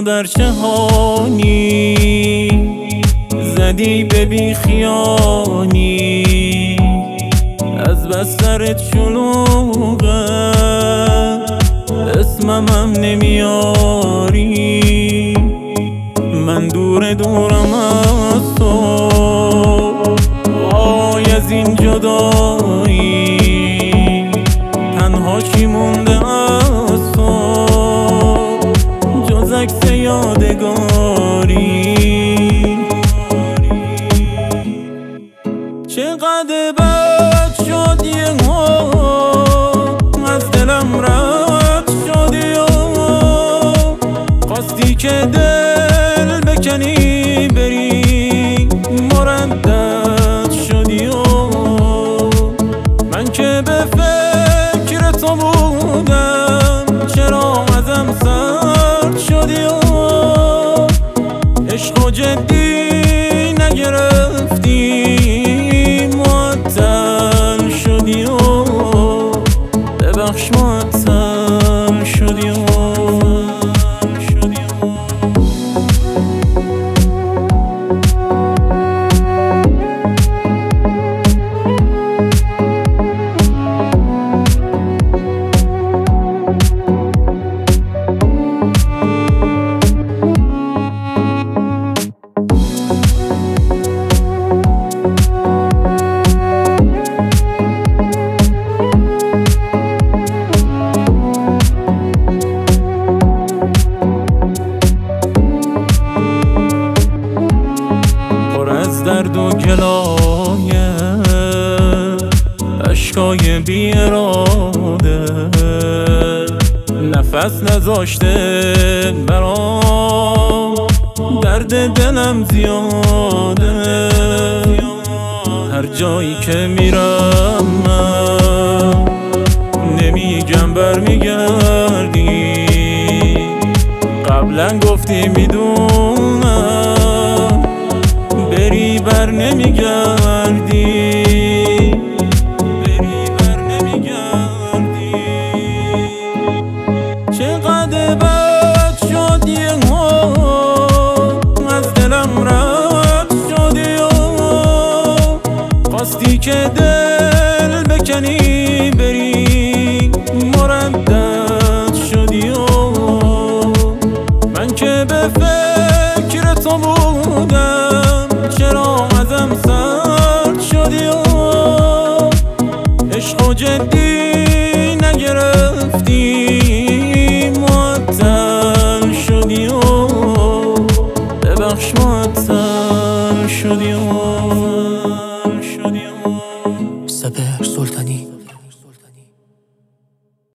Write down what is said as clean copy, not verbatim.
بر جهانی زدی به بیخیانی، از بسترت شلوغه اسمم نمیاری. من دورم از تو، وای از این جدایی، تنها چی مونده از تو جز عکس یادگاری. چقدر بد شد یهو از دلم رد شدی و خواستی که دل بکنی بری مردد شدی و من که به فکر تو بودم چرا ازم سرد شدی و عشق و جدی نگرفتی معطل شدی و ببخش معطل شدی و درد و گلایه اشکای بی اراده نفس نذاشته برام، درد دلم زیاده. هر جایی که میرم من نمیگم برمیگردی، قبلا گفتی میدونم بری بر نمیگردی.